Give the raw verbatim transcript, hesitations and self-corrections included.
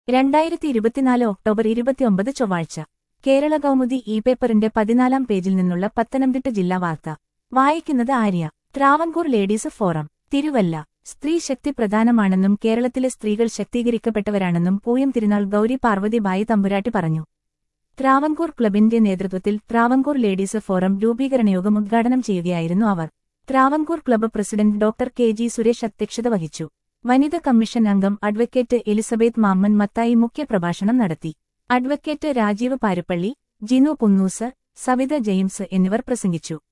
രണ്ടായിരത്തി ഇരുപത്തിനാല് ഒക്ടോബർ ഇരുപത്തിയൊമ്പത് ചൊവ്വാഴ്ച കേരള കൗമുദി ഇ പേപ്പറിന്റെ പതിനാലാം പേജിൽ നിന്നുള്ള പത്തനംതിട്ട ജില്ലാ വാർത്ത വായിക്കുന്നത് ആര്യ. Travancore ladies forum Thiruvalla. സ്ത്രീ ശക്തി പ്രധാനമാണെന്നും കേരളത്തിലെ സ്ത്രീകൾ ശക്തീകരിക്കപ്പെട്ടവരാണെന്നും പൂയം തിരുനാൾ ഗൗരി പാർവതി ബായി തമ്പുരാട്ടി പറഞ്ഞു. ട്രാവൻകൂർ ക്ലബിന്റെ നേതൃത്വത്തിൽ ട്രാവൻകൂർ ലേഡീസ് ഫോറം രൂപീകരണയോഗം ഉദ്ഘാടനം ചെയ്യുകയായിരുന്നു അവർ. Travancore club president doctor K G Suresh അധ്യക്ഷത വഹിച്ചു. വനിതാ കമ്മീഷൻ അംഗം അഡ്വക്കേറ്റ് എലിസബത്ത് മാമ്മൻ മത്തായി മുഖ്യപ്രഭാഷണം നടത്തി. അഡ്വക്കേറ്റ് രാജീവ് പാരുപ്പള്ളി, ജിനു പുന്നൂസ്, സവിത ജെയിംസ് എന്നിവർ പ്രസംഗിച്ചു.